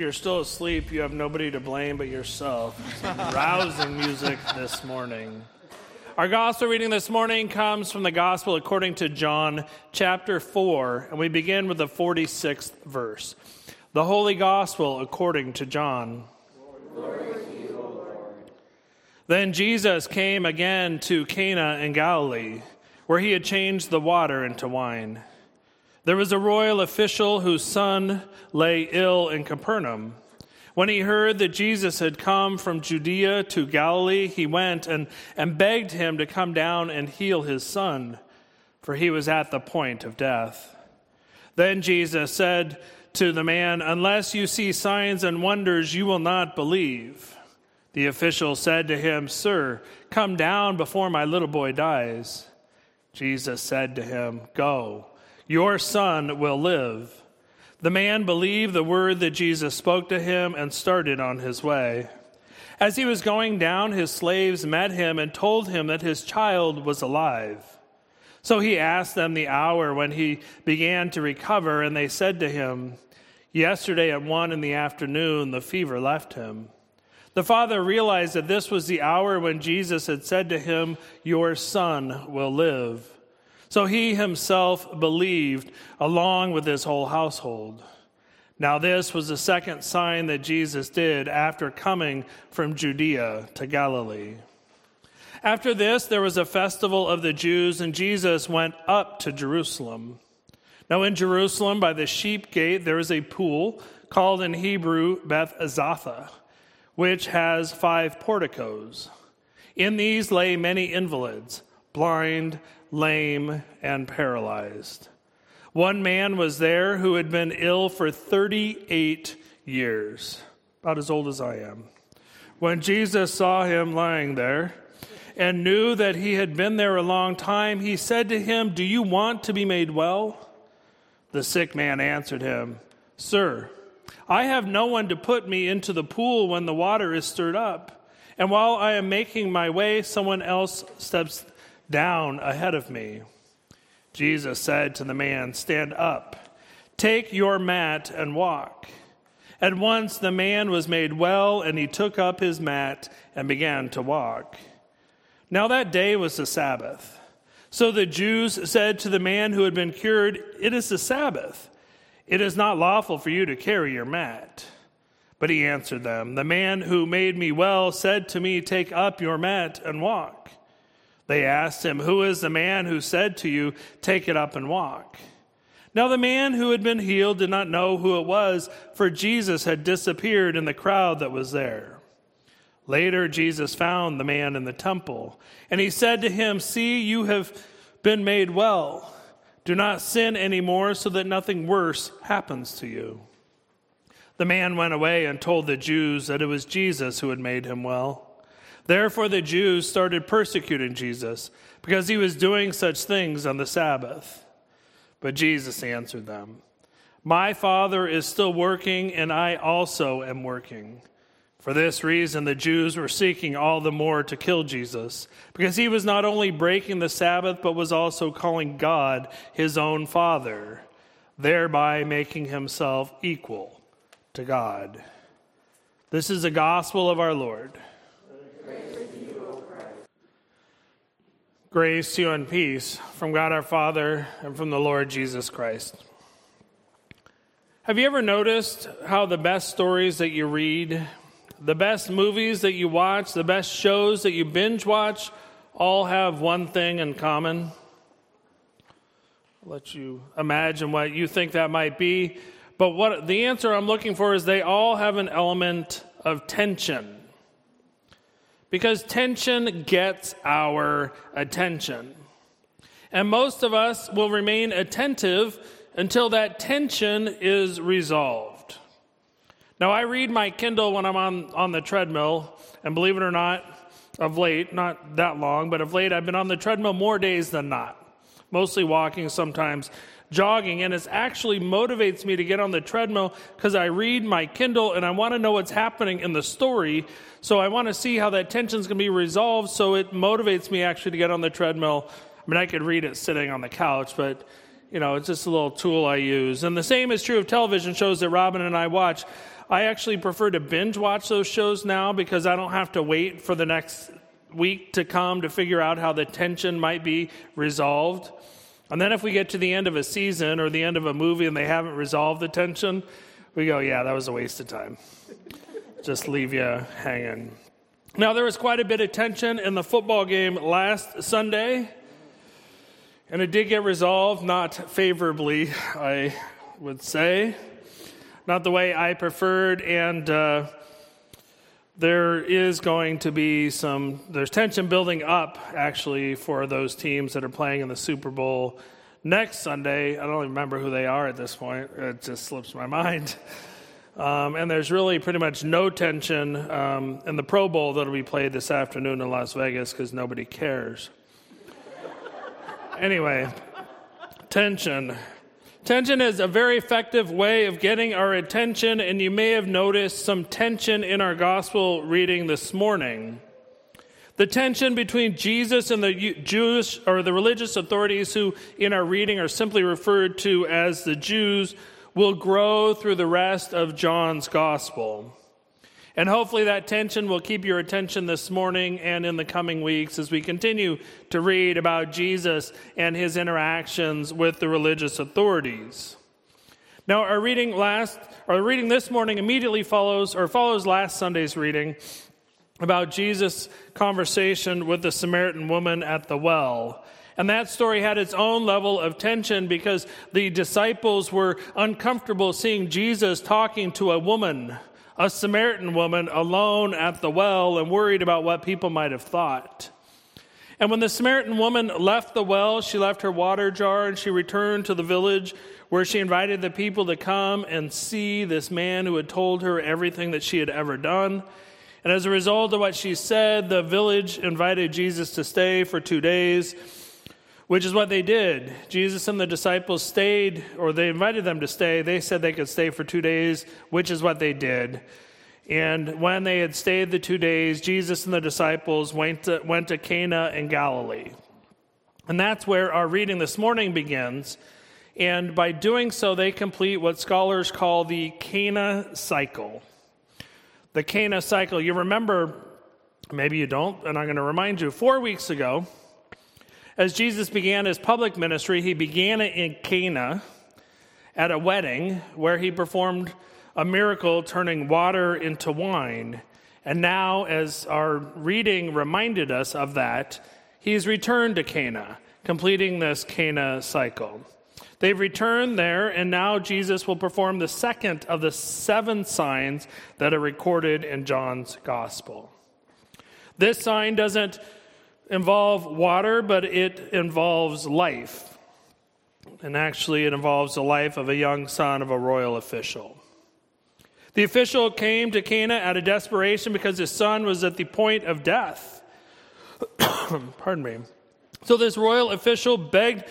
you're still asleep, you have nobody to blame but yourself. Some rousing music this morning. Our gospel reading this morning comes from the gospel according to John chapter 4, and we begin with the 46th verse. The Holy Gospel according to John. Glory to you, O Lord. Then Jesus came again to Cana in Galilee, where he had changed the water into wine. There was a royal official whose son lay ill in Capernaum. When he heard that Jesus had come from Judea to Galilee, he went and begged him to come down and heal his son, for he was at the point of death. Then Jesus said to the man, "Unless you see signs and wonders, you will not believe." The official said to him, "Sir, come down before my little boy dies." Jesus said to him, "Go. Your son will live." The man believed the word that Jesus spoke to him and started on his way. As he was going down, his slaves met him and told him that his child was alive. So he asked them the hour when he began to recover, and they said to him, "Yesterday at 1 p.m, the fever left him." The father realized that this was the hour when Jesus had said to him, "Your son will live." So he himself believed, along with his whole household. Now this was the second sign that Jesus did after coming from Judea to Galilee. After this, there was a festival of the Jews, and Jesus went up to Jerusalem. Now in Jerusalem, by the sheep gate, there is a pool called in Hebrew Beth Azatha, which has 5 porticos. In these lay many invalids, blind, lame, and paralyzed. One man was there who had been ill for 38 years, about as old as I am. When Jesus saw him lying there and knew that he had been there a long time, he said to him, "Do you want to be made well?" The sick man answered him, "Sir, I have no one to put me into the pool when the water is stirred up, and while I am making my way, someone else steps down ahead of me." Jesus said to the man, "Stand up, take your mat and walk." At once the man was made well, and he took up his mat and began to walk. Now that day was the Sabbath. So the Jews said to the man who had been cured, "It is the Sabbath. It is not lawful for you to carry your mat." But he answered them, "The man who made me well said to me, 'Take up your mat and walk.'" They asked him, "Who is the man who said to you, 'Take it up and walk'?" Now the man who had been healed did not know who it was, for Jesus had disappeared in the crowd that was there. Later Jesus found the man in the temple, and he said to him, "See, you have been made well. Do not sin anymore, so that nothing worse happens to you." The man went away and told the Jews that it was Jesus who had made him well. Therefore the Jews started persecuting Jesus, because he was doing such things on the Sabbath. But Jesus answered them, "My Father is still working, and I also am working." For this reason the Jews were seeking all the more to kill Jesus, because he was not only breaking the Sabbath, but was also calling God his own Father, thereby making himself equal to God. This is the gospel of our Lord. Grace to you and peace from God our Father and from the Lord Jesus Christ. Have you ever noticed how the best stories that you read, the best movies that you watch, the best shows that you binge watch, all have one thing in common? I'll let you imagine what you think that might be. But what the answer I'm looking for is they all have an element of tension. Because tension gets our attention. And most of us will remain attentive until that tension is resolved. Now, I read my Kindle when I'm on the treadmill, and believe it or not, of late, not that long, but of late I've been on the treadmill more days than not. Mostly walking, sometimes jogging, and it actually motivates me to get on the treadmill because I read my Kindle and I want to know what's happening in the story. So I want to see how that tension's going to be resolved, so it motivates me actually to get on the treadmill. I mean, I could read it sitting on the couch, but, it's just a little tool I use. And the same is true of television shows that Robin and I watch. I actually prefer to binge watch those shows now because I don't have to wait for the next week to come to figure out how the tension might be resolved. And then if we get to the end of a season or the end of a movie and they haven't resolved the tension, we go, yeah, that was a waste of time. Just leave you hanging. Now, there was quite a bit of tension in the football game last Sunday, and it did get resolved, not favorably, I would say. Not the way I preferred, and there is going to be there's tension building up, actually, for those teams that are playing in the Super Bowl next Sunday. I don't even remember who they are at this point. It just slips my mind. And there's really pretty much no tension in the Pro Bowl that'll be played this afternoon in Las Vegas because nobody cares. Anyway, tension. Tension is a very effective way of getting our attention, and you may have noticed some tension in our gospel reading this morning. The tension between Jesus and the Jewish or the religious authorities, who in our reading are simply referred to as the Jews, will grow through the rest of John's gospel. And hopefully that tension will keep your attention this morning and in the coming weeks as we continue to read about Jesus and his interactions with the religious authorities. Now, our reading this morning immediately follows last Sunday's reading about Jesus' conversation with the Samaritan woman at the well. And that story had its own level of tension because the disciples were uncomfortable seeing Jesus talking to a woman, a Samaritan woman, alone at the well and worried about what people might have thought. And when the Samaritan woman left the well, she left her water jar and she returned to the village where she invited the people to come and see this man who had told her everything that she had ever done. And as a result of what she said, the village invited Jesus to stay for 2 days, which is what they did. Jesus and the disciples stayed, or they invited them to stay. They said they could stay for 2 days, which is what they did. And when they had stayed the 2 days, Jesus and the disciples went to Cana in Galilee. And that's where our reading this morning begins. And by doing so, they complete what scholars call the Cana cycle. The Cana cycle. You remember, maybe you don't, and I'm going to remind you, 4 weeks ago, as Jesus began his public ministry, he began it in Cana at a wedding where he performed a miracle turning water into wine. And now, as our reading reminded us of that, he's returned to Cana, completing this Cana cycle. They've returned there, and now Jesus will perform the second of the 7 signs that are recorded in John's gospel. This sign doesn't involve water, but it involves life. And actually, it involves the life of a young son of a royal official. The official came to Cana out of desperation because his son was at the point of death. Pardon me. So this royal official begged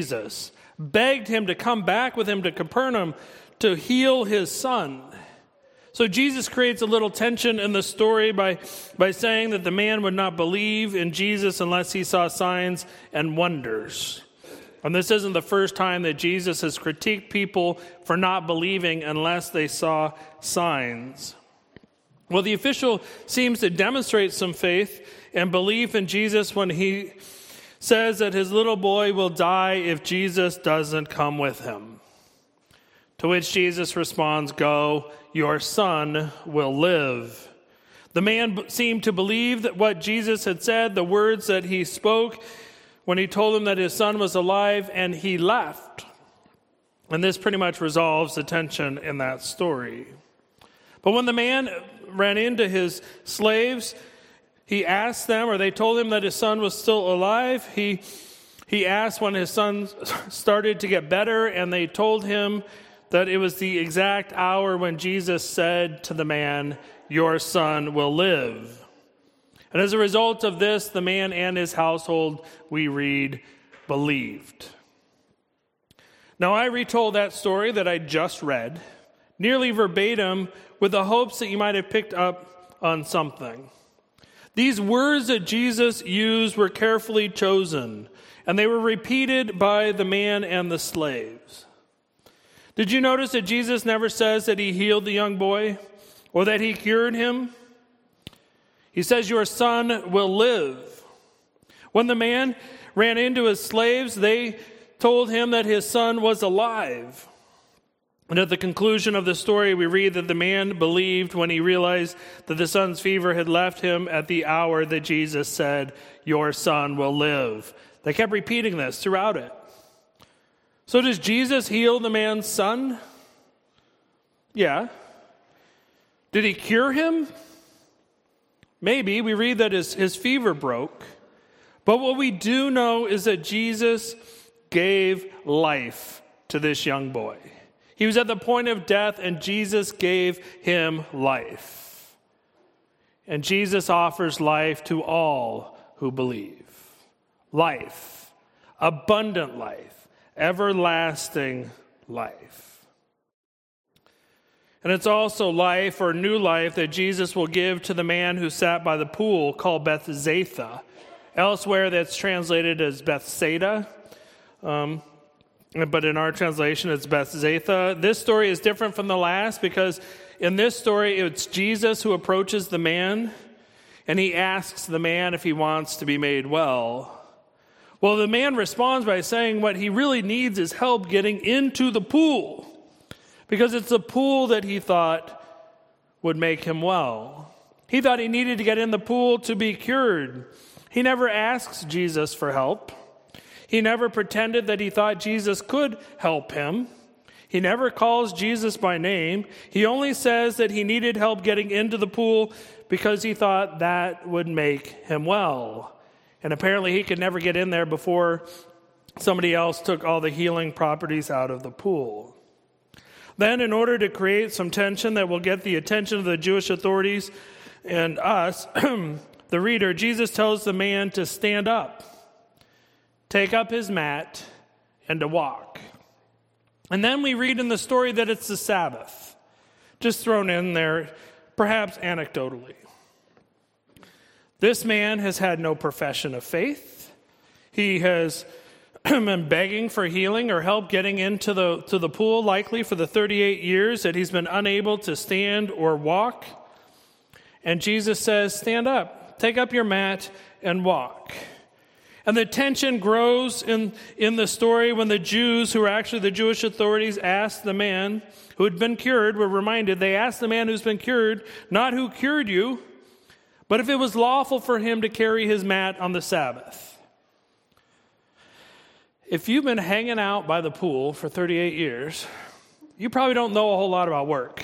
him to come back with him to Capernaum to heal his son. So Jesus creates a little tension in the story by saying that the man would not believe in Jesus unless he saw signs and wonders. And this isn't the first time that Jesus has critiqued people for not believing unless they saw signs. Well, the official seems to demonstrate some faith and belief in Jesus when he says that his little boy will die if Jesus doesn't come with him. To which Jesus responds, "Go, your son will live." The man seemed to believe that what Jesus had said, the words that he spoke when he told him that his son was alive, and he left. And this pretty much resolves the tension in that story. But when the man ran into his slaves, he asked them, or they told him that his son was still alive. He asked when his son started to get better, and they told him that it was the exact hour when Jesus said to the man, "Your son will live." And as a result of this, the man and his household, we read, believed. Now, I retold that story that I just read, nearly verbatim, with the hopes that you might have picked up on something. These words that Jesus used were carefully chosen, and they were repeated by the man and the slaves. Did you notice that Jesus never says that he healed the young boy? or that he cured him? He says, your son will live. When the man ran into his slaves, they told him that his son was alive. And at the conclusion of the story, we read that the man believed when he realized that the son's fever had left him at the hour that Jesus said, your son will live. They kept repeating this throughout it. So does Jesus heal the man's son? Yeah. Did he cure him? Maybe. We read that his fever broke. But what we do know is that Jesus gave life to this young boy. He was at the point of death, and Jesus gave him life. And Jesus offers life to all who believe. Life, abundant life, everlasting life. And it's also life or new life that Jesus will give to the man who sat by the pool called Bethzatha. Elsewhere that's translated as Bethsaida. But in our translation, it's Bethzatha. This story is different from the last because in this story, it's Jesus who approaches the man, and he asks the man if he wants to be made well. Well, the man responds by saying what he really needs is help getting into the pool, because it's the pool that he thought would make him well. He thought he needed to get in the pool to be cured. He never asks Jesus for help. He never pretended that he thought Jesus could help him. He never calls Jesus by name. He only says that he needed help getting into the pool because he thought that would make him well. And apparently he could never get in there before somebody else took all the healing properties out of the pool. Then, in order to create some tension that will get the attention of the Jewish authorities and us, the reader, Jesus tells the man to stand up, take up his mat, and to walk. And then we read in the story that it's the Sabbath, just thrown in there, perhaps anecdotally. This man has had no profession of faith. He has been begging for healing or help getting into the pool, likely for the 38 years that he's been unable to stand or walk. And Jesus says, stand up, take up your mat, and walk. And the tension grows in the story when the Jews, who are actually the Jewish authorities, asked the man who had been cured, we're reminded, they asked the man who's been cured, not who cured you, but if it was lawful for him to carry his mat on the Sabbath. If you've been hanging out by the pool for 38 years, you probably don't know a whole lot about work.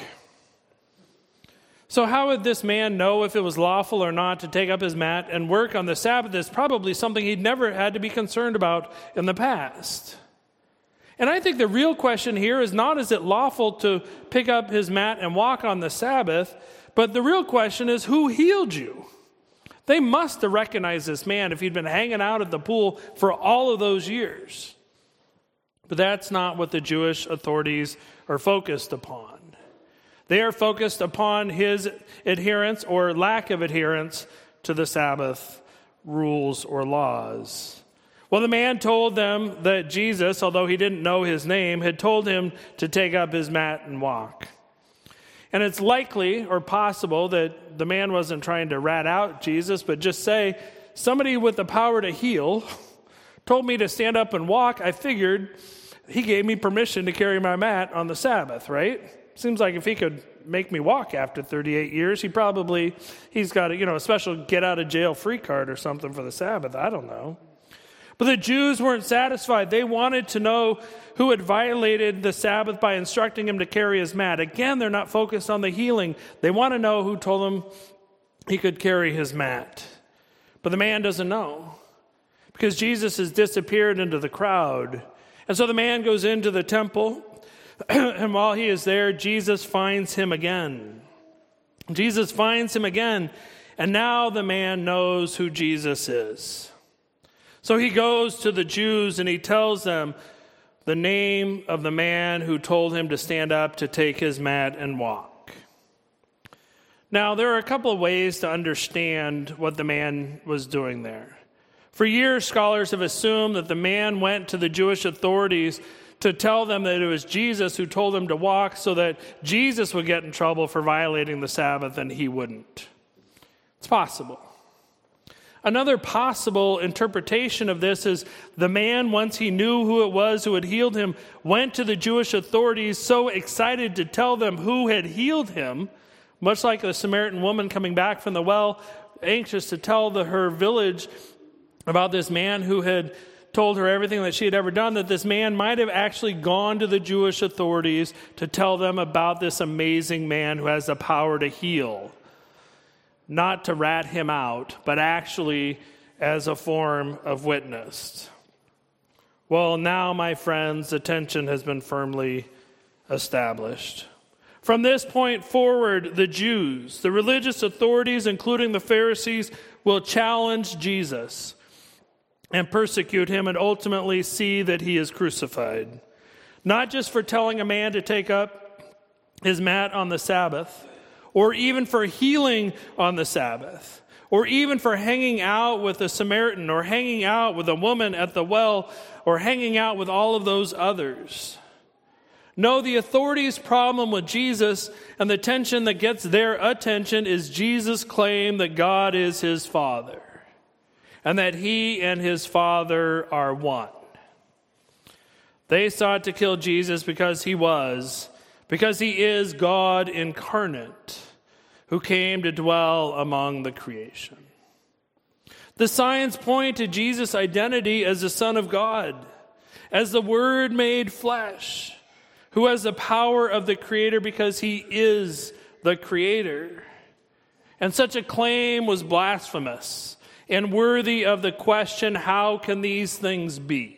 So how would this man know if it was lawful or not to take up his mat and work on the Sabbath? Is probably something he'd never had to be concerned about in the past. And I think the real question here is not, is it lawful to pick up his mat and walk on the Sabbath, but the real question is, who healed you? They must have recognized this man if he'd been hanging out at the pool for all of those years. But that's not what the Jewish authorities are focused upon. They are focused upon his adherence or lack of adherence to the Sabbath rules or laws. Well, the man told them that Jesus, although he didn't know his name, had told him to take up his mat and walk. And it's likely or possible that the man wasn't trying to rat out Jesus, but just say, somebody with the power to heal told me to stand up and walk. I figured he gave me permission to carry my mat on the Sabbath, right? Seems like if he could make me walk after 38 years, he's got a special get out of jail free card or something for the Sabbath. I don't know. But the Jews weren't satisfied. They wanted to know who had violated the Sabbath by instructing him to carry his mat. Again, they're not focused on the healing. They want to know who told him he could carry his mat. But the man doesn't know because Jesus has disappeared into the crowd. And so the man goes into the temple, and while he is there, Jesus finds him again. Jesus finds him again, and now the man knows who Jesus is. So he goes to the Jews and he tells them the name of the man who told him to stand up, to take his mat and walk. Now, there are a couple of ways to understand what the man was doing there. For years, scholars have assumed that the man went to the Jewish authorities to tell them that it was Jesus who told them to walk so that Jesus would get in trouble for violating the Sabbath and he wouldn't. It's possible. Another possible interpretation of this is the man, once he knew who it was who had healed him, went to the Jewish authorities so excited to tell them who had healed him, much like the Samaritan woman coming back from the well, anxious to tell her village about this man who had told her everything that she had ever done, that this man might have actually gone to the Jewish authorities to tell them about this amazing man who has the power to heal. Not to rat him out, but actually as a form of witness. Well, now, my friends, the tension has been firmly established. From this point forward, the Jews, the religious authorities, including the Pharisees, will challenge Jesus and persecute him and ultimately see that he is crucified. Not just for telling a man to take up his mat on the Sabbath, or even for healing on the Sabbath, or even for hanging out with a Samaritan, or hanging out with a woman at the well, or hanging out with all of those others. No, the authorities' problem with Jesus and the tension that gets their attention is Jesus' claim that God is his Father, and that he and his Father are one. They sought to kill Jesus because he is God incarnate, who came to dwell among the creation. The signs point to Jesus' identity as the Son of God, as the Word made flesh, who has the power of the Creator because he is the Creator. And such a claim was blasphemous and worthy of the question, how can these things be?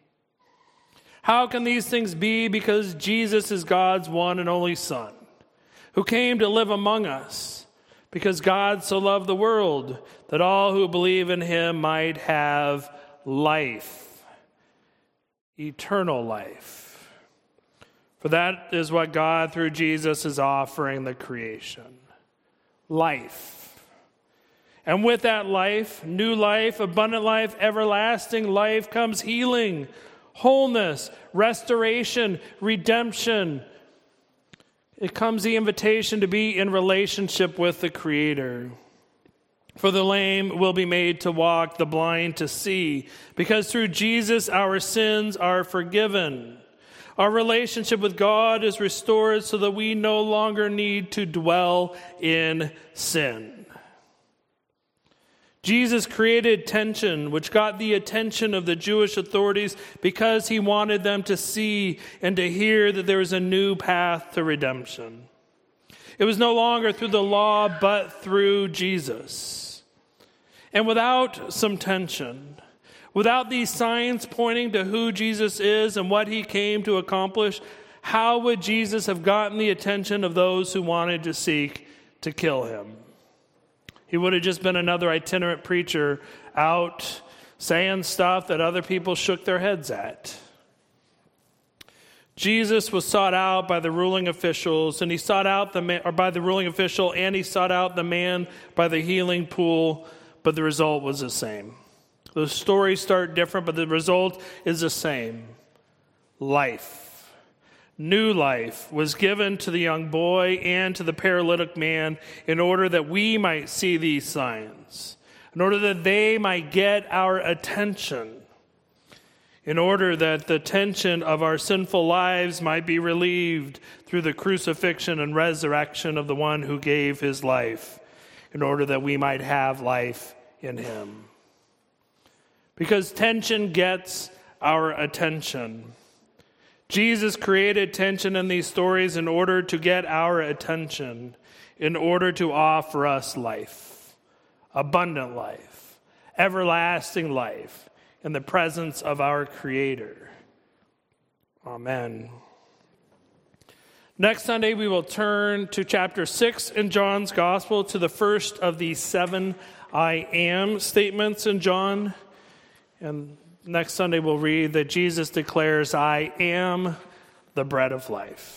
How can these things be? Because Jesus is God's one and only Son, who came to live among us, because God so loved the world that all who believe in him might have life, eternal life. For that is what God through Jesus is offering the creation. Life. And with that life, new life, abundant life, everlasting life, comes healing, wholeness, restoration, redemption. It comes the invitation to be in relationship with the Creator. For the lame will be made to walk, the blind to see, because through Jesus our sins are forgiven. Our relationship with God is restored so that we no longer need to dwell in sin. Jesus created tension, which got the attention of the Jewish authorities because he wanted them to see and to hear that there is a new path to redemption. It was no longer through the law, but through Jesus. And without some tension, without these signs pointing to who Jesus is and what he came to accomplish, how would Jesus have gotten the attention of those who wanted to seek to kill him? He would have just been another itinerant preacher out saying stuff that other people shook their heads at. Jesus was sought out by the ruling officials, and he sought out by the ruling official, and he sought out the man by the healing pool, but the result was the same. The stories start different, but the result is the same. Life. New life was given to the young boy and to the paralytic man in order that we might see these signs, in order that they might get our attention, in order that the tension of our sinful lives might be relieved through the crucifixion and resurrection of the one who gave his life, in order that we might have life in him. Because tension gets our attention. Jesus created tension in these stories in order to get our attention, in order to offer us life, abundant life, everlasting life, in the presence of our Creator. Amen. Next Sunday, we will turn to chapter 6 in John's Gospel, to the first of the 7 I am statements in John. And next Sunday, we'll read that Jesus declares, I am the bread of life.